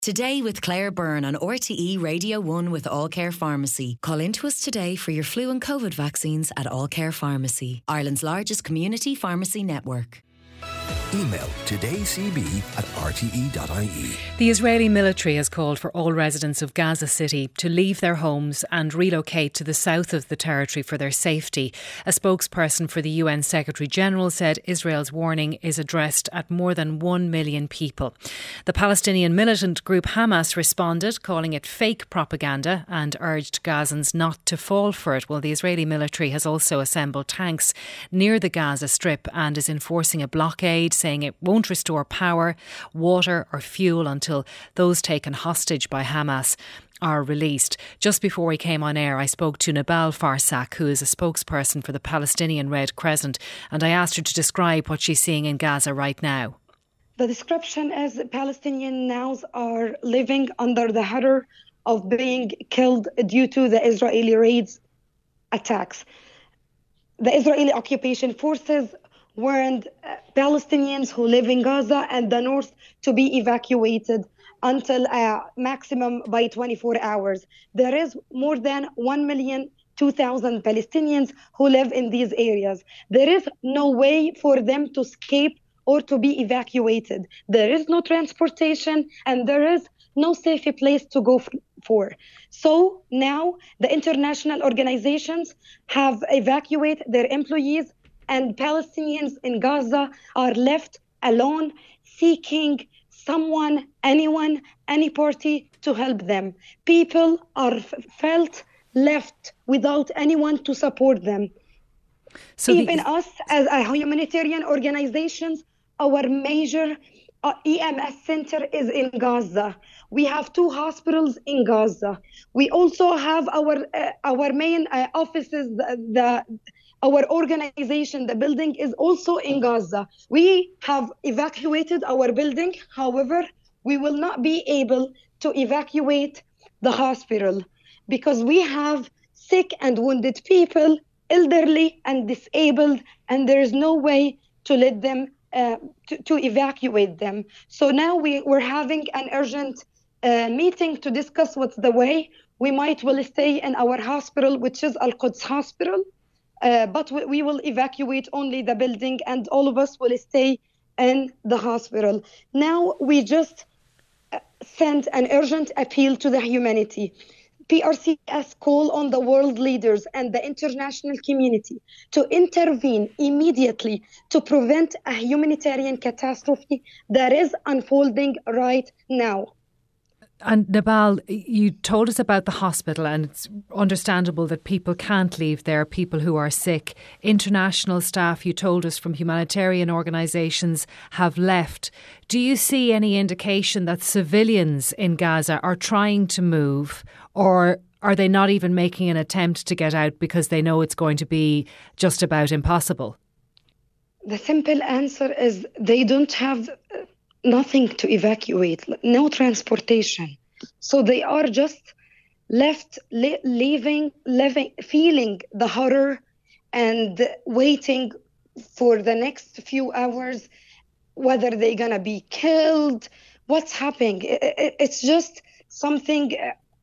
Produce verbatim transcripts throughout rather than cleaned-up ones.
Today with Claire Byrne on R T E Radio one with All Care Pharmacy. Call into us today for your flu and COVID vaccines at All Care Pharmacy, Ireland's largest community pharmacy network. Email todaycb at r t e dot i e. The Israeli military has called for all residents of Gaza City to leave their homes and relocate to the south of the territory for their safety. A spokesperson for the U N Secretary-General said Israel's warning is addressed at more than one million people. The Palestinian militant group Hamas responded, calling it fake propaganda, and urged Gazans not to fall for it. Well, the Israeli military has also assembled tanks near the Gaza Strip and is enforcing a blockade, saying it won't restore power, water or fuel until those taken hostage by Hamas are released. Just before we came on air, I spoke to Nabal Farsak, who is a spokesperson for the Palestinian Red Crescent, and I asked her to describe what she's seeing in Gaza right now. The description is Palestinians now are living under the horror of being killed due to the Israeli raids attacks. The Israeli occupation forces warned Palestinians who live in Gaza and the north to be evacuated until a maximum by twenty-four hours. There is more than one million two thousand Palestinians who live in these areas. There is no way for them to escape or to be evacuated. There is no transportation and there is no safe place to go for. So now the international organizations have evacuated their employees, and Palestinians in Gaza are left alone, seeking someone, anyone, any party to help them. People are f- felt left without anyone to support them. So Even the... us as a humanitarian organizations, our major uh, E M S center is in Gaza. We have two hospitals in Gaza. We also have our uh, our main uh, offices, the, the Our organization, the building is also in Gaza. We have evacuated our building. However, we will not be able to evacuate the hospital because we have sick and wounded people, elderly and disabled, and there is no way to let them, uh, to, to evacuate them. So now we, we're having an urgent uh, meeting to discuss what's the way. We might will stay in our hospital, which is Al-Quds Hospital. Uh, but we, we will evacuate only the building and all of us will stay in the hospital. Now we just uh, send an urgent appeal to the humanity. P R C S call on the world leaders and the international community to intervene immediately to prevent a humanitarian catastrophe that is unfolding right now. And Nabal, you told us about the hospital, and it's understandable that people can't leave there, people who are sick. International staff, you told us, from humanitarian organisations have left. Do you see any indication that civilians in Gaza are trying to move, or are they not even making an attempt to get out because they know it's going to be just about impossible? The simple answer is they don't have nothing to evacuate, no transportation. So they are just left li- living, living, feeling the horror and waiting for the next few hours, whether they're going to be killed, what's happening. It, it, it's just something,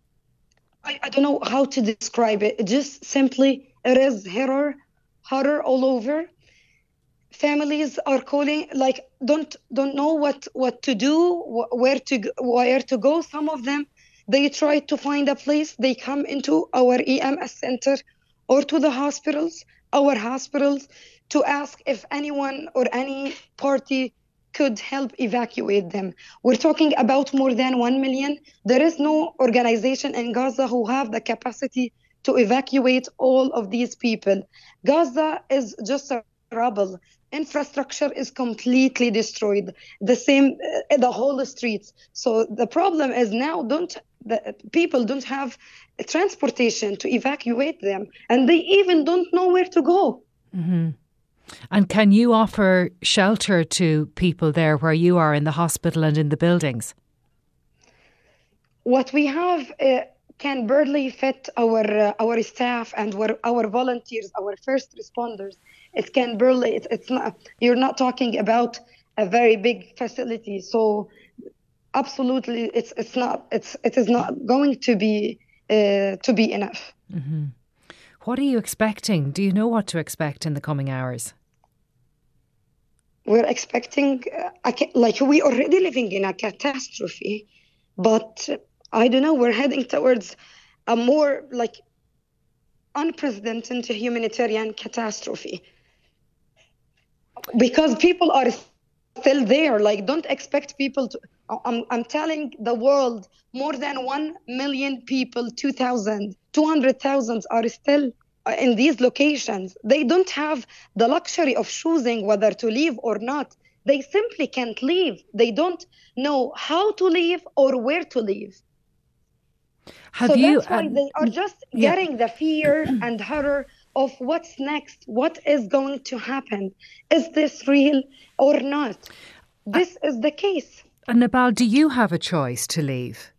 I, I don't know how to describe it. It just simply, it is horror, horror all over. Families are calling, like, don't don't know what, what to do, wh- where to where to go. Some of them, they try to find a place. They come into our E M S center or to the hospitals, our hospitals, to ask if anyone or any party could help evacuate them. We're talking about more than one million. There is no organization in Gaza who have the capacity to evacuate all of these people. Gaza is just a rubble. Infrastructure is completely destroyed. The same, uh, the whole streets. So the problem is now don't the people don't have transportation to evacuate them, and they even don't know where to go. Mm-hmm. And can you offer shelter to people there where you are in the hospital and in the buildings? What we have uh, can barely fit our uh, our staff and our, our volunteers, our first responders. It can barely, it, it's not, you're not talking about a very big facility. So absolutely, it's it's not it's it is not going to be uh, to be enough. Mm-hmm. What are you expecting? Do you know what to expect in the coming hours? We're expecting, uh, a, ca- like we already living in a catastrophe, but I don't know. We're heading towards a more like unprecedented humanitarian catastrophe because people are still there. Like, don't expect people to. I'm, I'm telling the world, more than one million people, two thousand, two hundred thousand are still in these locations. They don't have the luxury of choosing whether to leave or not. They simply can't leave. They don't know how to leave or where to leave. Have so you, that's why um, they are just yeah. getting the fear and horror of what's next, what is going to happen. Is this real or not? This uh, is the case. And Nabal, do you have a choice to leave?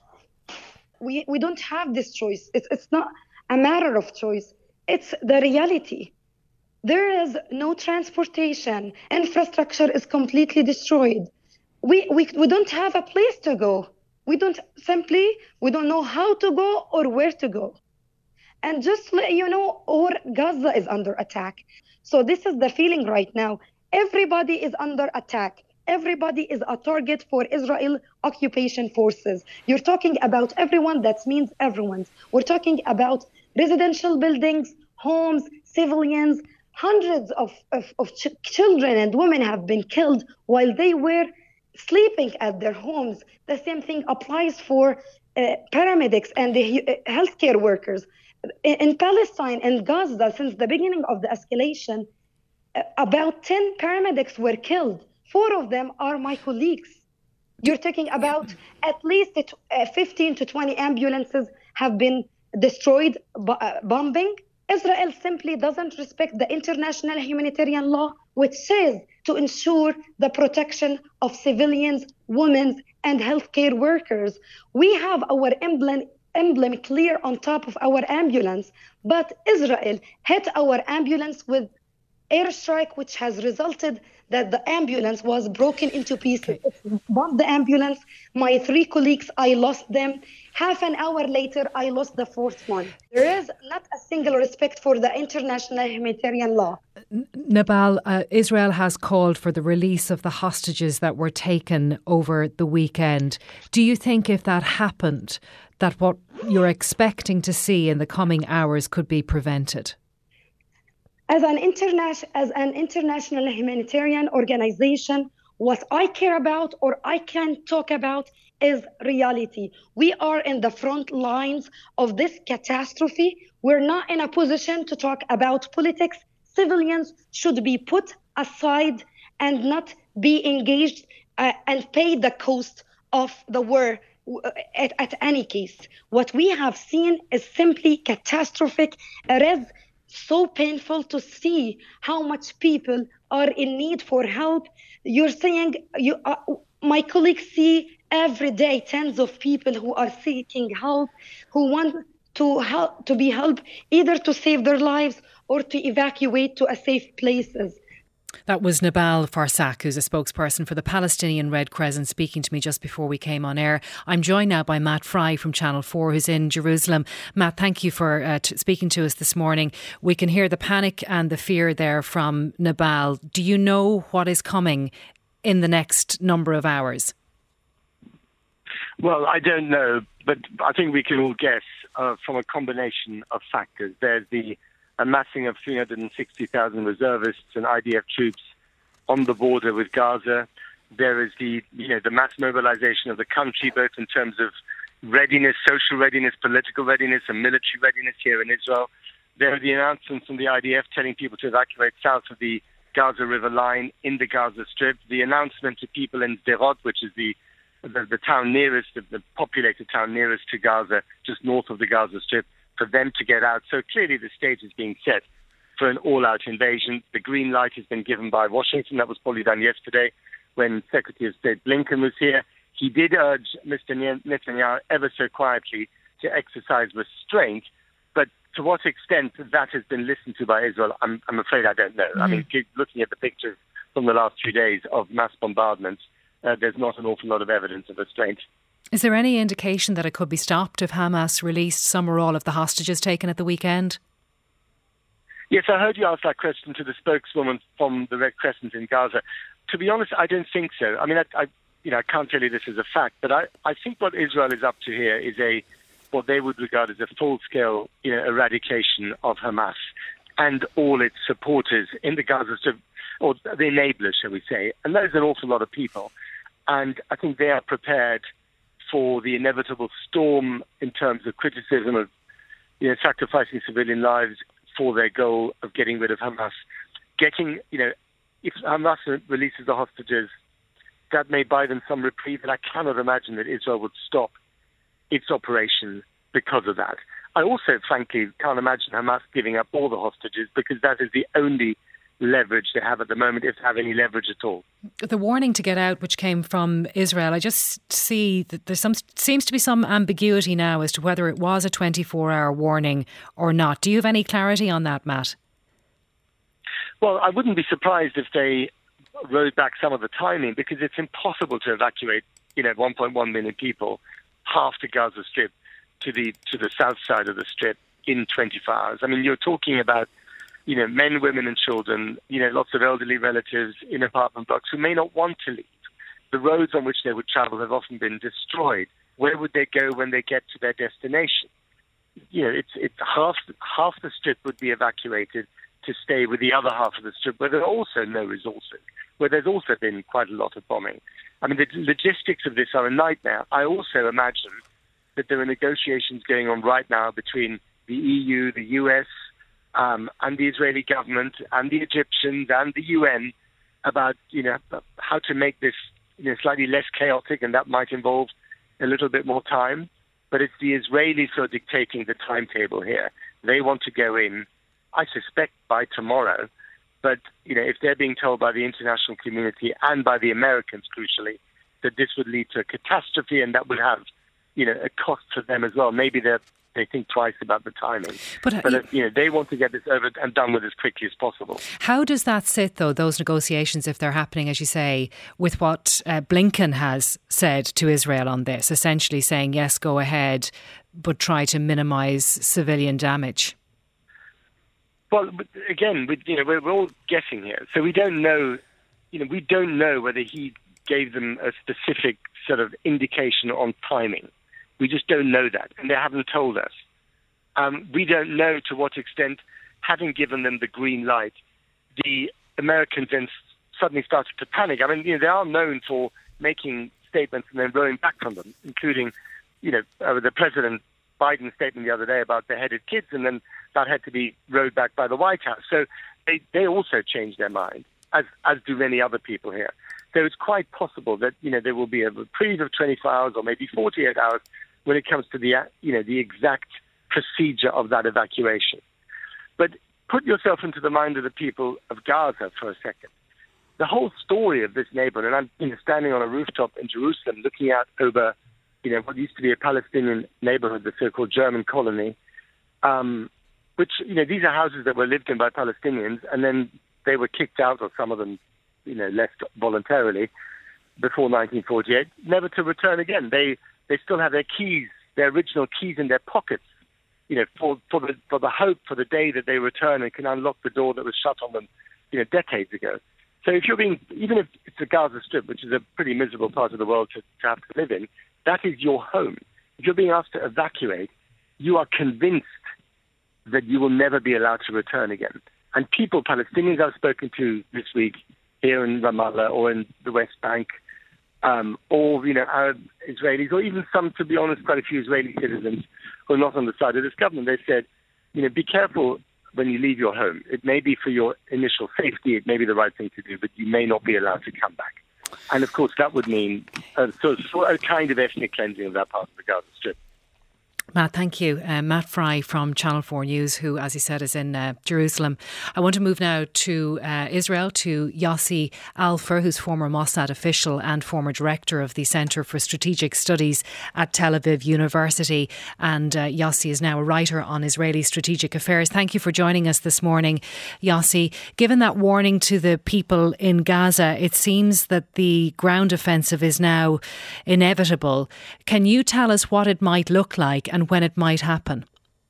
We we don't have this choice. It's it's not a matter of choice. It's the reality. There is no transportation. Infrastructure is completely destroyed. We we we don't have a place to go. We don't simply we don't know how to go or where to go. And just let you know, or Gaza is under attack. So this is the feeling right now. Everybody is under attack. Everybody is a target for Israel occupation forces. You're talking about everyone, that means everyone. We're talking about residential buildings, homes, civilians. Hundreds of, of, of ch- children and women have been killed while they were sleeping at their homes. The same thing applies for uh, paramedics and the uh, healthcare workers. In, in Palestine and Gaza, since the beginning of the escalation, uh, about ten paramedics were killed. Four of them are my colleagues. You're talking about at least fifteen to twenty ambulances have been destroyed by bombing. Israel simply doesn't respect the international humanitarian law, which says to ensure the protection of civilians, women, and healthcare workers. We have our emblem, emblem clear on top of our ambulance, but Israel hit our ambulance with airstrike, which has resulted that the ambulance was broken into pieces. Okay. It bombed the ambulance. My three colleagues, I lost them. Half an hour later, I lost the fourth one. There is not a single respect for the international humanitarian law. Nabal, uh, Israel has called for the release of the hostages that were taken over the weekend. Do you think if that happened, that what you're expecting to see in the coming hours could be prevented? As an, interna- as an international humanitarian organization, what I care about or I can talk about is reality. We are in the front lines of this catastrophe. We're not in a position to talk about politics. Civilians should be put aside and not be engaged uh, and pay the cost of the war at, at any case. What we have seen is simply catastrophic. It is so painful to see how much people are in need for help. You're saying, you, uh, my colleagues see every day tens of people who are seeking help, who want to help, to be helped either to save their lives or to evacuate to a safe places. That was Nabal Farsak, who's a spokesperson for the Palestinian Red Crescent, speaking to me just before we came on air. I'm joined now by Matt Fry from Channel four, who's in Jerusalem. Matt, thank you for uh, t- speaking to us this morning. We can hear the panic and the fear there from Nabal. Do you know what is coming in the next number of hours? Well, I don't know, but I think we can all guess uh, from a combination of factors. There's the amassing of three hundred sixty thousand reservists and I D F troops on the border with Gaza. There is the, you know, the mass mobilization of the country, both in terms of readiness, social readiness, political readiness, and military readiness here in Israel. There are the announcements from the I D F telling people to evacuate south of the Gaza River line in the Gaza Strip. The announcement to people in Sderot, which is the the, the town nearest, the, the populated town nearest to Gaza, just north of the Gaza Strip, for them to get out. So clearly the stage is being set for an all-out invasion. The green light has been given by Washington. That was probably done yesterday when Secretary of State Blinken was here. He did urge Mister Netanyahu ever so quietly to exercise restraint, but to what extent that has been listened to by Israel, I'm, I'm afraid I don't know. Mm. I mean, looking at the pictures from the last few days of mass bombardments, uh, there's not an awful lot of evidence of restraint. Is there any indication that it could be stopped if Hamas released some or all of the hostages taken at the weekend? Yes, I heard you ask that question to the spokeswoman from the Red Crescent in Gaza. To be honest, I don't think so. I mean, I, I you know, I can't tell you this as a fact, but I, I think what Israel is up to here is a what they would regard as a full-scale, you know, eradication of Hamas and all its supporters in the Gaza Strip, or the enablers, shall we say. And that is an awful lot of people. And I think they are prepared for the inevitable storm in terms of criticism of, you know, sacrificing civilian lives for their goal of getting rid of Hamas. Getting, you know, if Hamas releases the hostages, that may buy them some reprieve, and I cannot imagine that Israel would stop its operation because of that. I also, frankly, can't imagine Hamas giving up all the hostages, because that is the only leverage they have at the moment, if they have any leverage at all. The warning to get out, which came from Israel, I just see that there some seems to be some ambiguity now as to whether it was a twenty-four hour warning or not. Do you have any clarity on that, Matt? Well, I wouldn't be surprised if they rode back some of the timing, because it's impossible to evacuate, you know, one point one million people, half the Gaza Strip to the to the south side of the Strip in twenty-four hours. I mean, you're talking about, you know, men, women and children, you know, lots of elderly relatives in apartment blocks who may not want to leave. The roads on which they would travel have often been destroyed. Where would they go when they get to their destination? You know, it's it's half half the Strip would be evacuated to stay with the other half of the Strip, where there are also no resources, where there's also been quite a lot of bombing. I mean, the logistics of this are a nightmare. I also imagine that there are negotiations going on right now between the E U, the U S, um, and the Israeli government, and the Egyptians, and the U N about, you know, how to make this, you know, slightly less chaotic, and that might involve a little bit more time. But it's the Israelis who are dictating the timetable here. They want to go in, I suspect, by tomorrow. But, you know, if they're being told by the international community and by the Americans, crucially, that this would lead to a catastrophe and that would have, you know, a cost for them as well, maybe they they think twice about the timing. But, uh, but uh, you know, they want to get this over and done with as quickly as possible. How does that sit, though, those negotiations, if they're happening, as you say, with what uh, Blinken has said to Israel on this, essentially saying, yes, go ahead, but try to minimise civilian damage? Well, again, we, you know, we're, we're all guessing here, so we don't know. You know, we don't know whether he gave them a specific sort of indication on timing. We just don't know that, and they haven't told us. Um, we don't know to what extent, having given them the green light, the Americans then suddenly started to panic. I mean, you know, they are known for making statements and then rowing back from them, including, you know, uh, the President Biden's statement the other day about beheaded kids, and then that had to be rowed back by the White House. So they, they also changed their mind, as as do many other people here. So it's quite possible that, you know, there will be a reprieve of twenty-four hours or maybe forty-eight hours when it comes to the, you know, the exact procedure of that evacuation. But put yourself into the mind of the people of Gaza for a second. The whole story of this neighborhood, and I'm, you know, standing on a rooftop in Jerusalem looking out over, you know, what used to be a Palestinian neighborhood, the so-called German colony, um, which, you know, these are houses that were lived in by Palestinians, and then they were kicked out, or some of them, you know, left voluntarily before nineteen forty-eight, never to return again. They they still have their keys, their original keys in their pockets, you know, for, for the for the hope for the day that they return and can unlock the door that was shut on them, you know, decades ago. So if you're being, even if it's the Gaza Strip, which is a pretty miserable part of the world to, to have to live in, that is your home. If you're being asked to evacuate, you are convinced that you will never be allowed to return again. And people, Palestinians I've spoken to this week here in Ramallah or in the West Bank, um, or, you know, Arab Israelis, or even some, to be honest, quite a few Israeli citizens who are not on the side of this government, they said, you know, be careful when you leave your home. It may be for your initial safety, it may be the right thing to do, but you may not be allowed to come back. And of course, that would mean a, so, so a kind of ethnic cleansing of that part of the Gaza Strip. Matt, thank you. Uh, Matt Fry from Channel four News, who, as he said, is in uh, Jerusalem. I want to move now to uh, Israel, to Yossi Alfer, who's former Mossad official and former director of the Centre for Strategic Studies at Tel Aviv University. And uh, Yossi is now a writer on Israeli strategic affairs. Thank you for joining us this morning, Yossi. Given that warning to the people in Gaza, it seems that the ground offensive is now inevitable. Can you tell us what it might look like and when it might happen?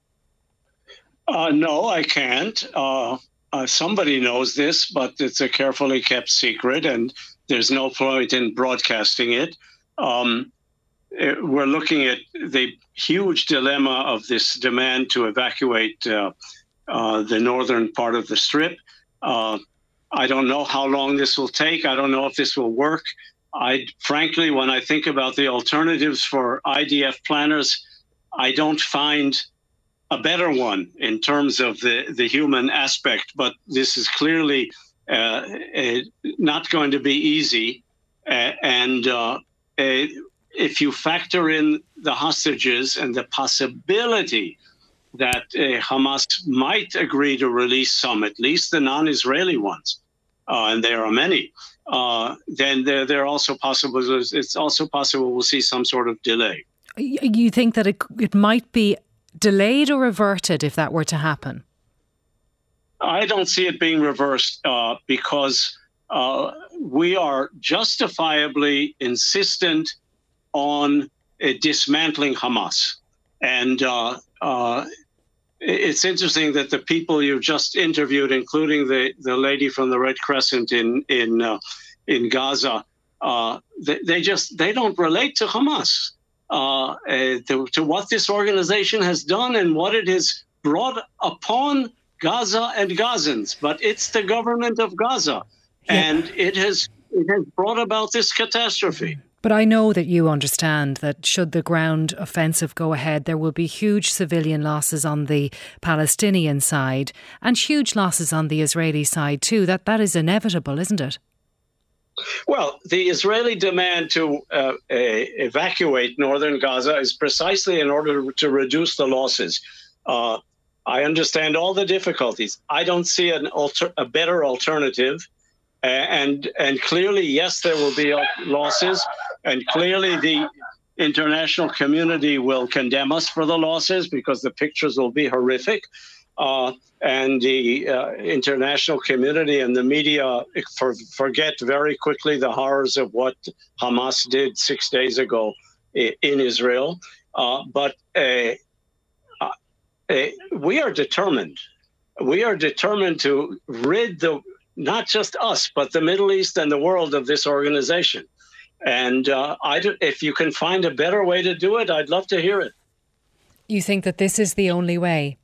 Uh, no, I can't. Uh, uh, somebody knows this, but it's a carefully kept secret, and there's no point in broadcasting it. Um, it we're looking at the huge dilemma of this demand to evacuate uh, uh, the northern part of the Strip. Uh, I don't know how long this will take. I don't know if this will work. I, frankly, when I think about the alternatives for I D F planners, I don't find a better one in terms of the, the human aspect, but this is clearly uh, uh, not going to be easy. Uh, and uh, uh, if you factor in the hostages and the possibility that uh, Hamas might agree to release some, at least the non-Israeli ones, uh, and there are many, uh, then there, there are also possible, it's also possible we'll see some sort of delay. You think that it it might be delayed or reverted if that were to happen? I don't see it being reversed uh, because uh, we are justifiably insistent on uh, dismantling Hamas. And uh, uh, it's interesting that the people you just interviewed, including the, the lady from the Red Crescent in in uh, in Gaza, uh, they, they just they don't relate to Hamas. Uh, uh, to, to what this organization has done and what it has brought upon Gaza and Gazans. But it's the government of Gaza, yeah. and it has it has brought about this catastrophe. But I know that you understand that should the ground offensive go ahead, there will be huge civilian losses on the Palestinian side and huge losses on the Israeli side too. That that is inevitable, isn't it? Well, the Israeli demand to uh, uh, evacuate northern Gaza is precisely in order to reduce the losses. Uh, I understand all the difficulties. I don't see an alter- a better alternative. Uh, and and clearly, yes, there will be losses. And clearly, the international community will condemn us for the losses because the pictures will be horrific. Uh, and the uh, international community and the media for, forget very quickly the horrors of what Hamas did six days ago in, in Israel. Uh, but uh, uh, we are determined. We are determined to rid the not just us, but the Middle East and the world of this organization. And uh, I do, if you can find a better way to do it, I'd love to hear it. You think that this is the only way?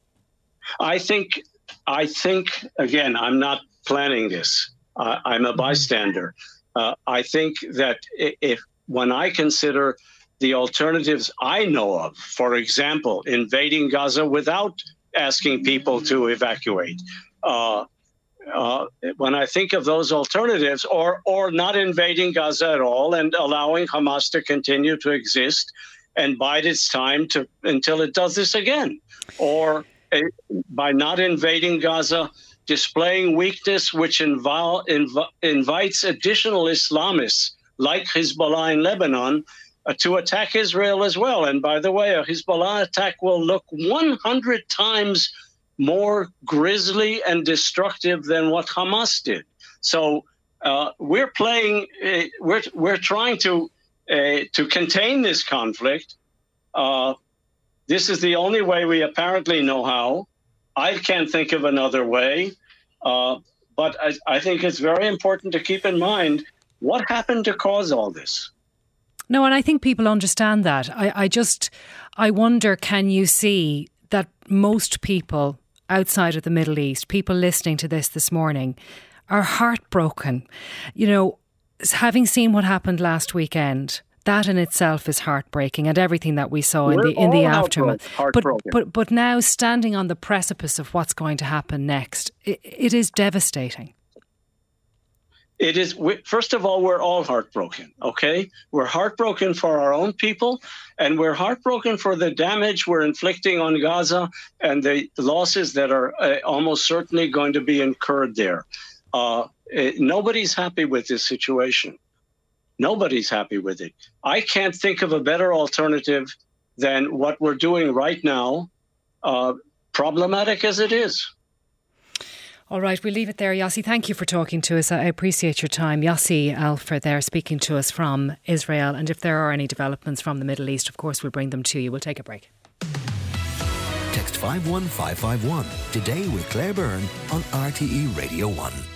I think, I think, again, I'm not planning this. Uh, I'm a bystander. Uh, I think that if when I consider the alternatives I know of, for example, invading Gaza without asking people to evacuate, uh, uh, when I think of those alternatives, or or not invading Gaza at all and allowing Hamas to continue to exist and bide its time to until it does this again, or by not invading Gaza, displaying weakness which invol- inv- invites additional Islamists like Hezbollah in Lebanon uh, to attack Israel as well. And by the way, a Hezbollah attack will look one hundred times more grisly and destructive than what Hamas did. So uh, we're playing, uh, we're we're trying to uh, to contain this conflict. Uh, This is the only way we apparently know how. I can't think of another way. Uh, but I, I think it's very important to keep in mind what happened to cause all this. No, and I think people understand that. I, I just, I wonder, can you see that most people outside of the Middle East, people listening to this this morning, are heartbroken? You know, having seen what happened last weekend, that in itself is heartbreaking, and everything that we saw in We're the in the all aftermath. heartbroken. But but but now, standing on the precipice of what's going to happen next, it, it is devastating. It is, we, first of all, we're all heartbroken, okay? We're heartbroken for our own people, and we're heartbroken for the damage we're inflicting on Gaza and the losses that are uh, almost certainly going to be incurred there. Uh, it, nobody's happy with this situation. Nobody's happy with it. I can't think of a better alternative than what we're doing right now, uh, problematic as it is. All right, we'll leave it there. Yossi, thank you for talking to us. I appreciate your time. Yossi Alfer there speaking to us from Israel. And if there are any developments from the Middle East, of course, we'll bring them to you. We'll take a break. Text five one five five one today with Claire Byrne on R T E Radio one.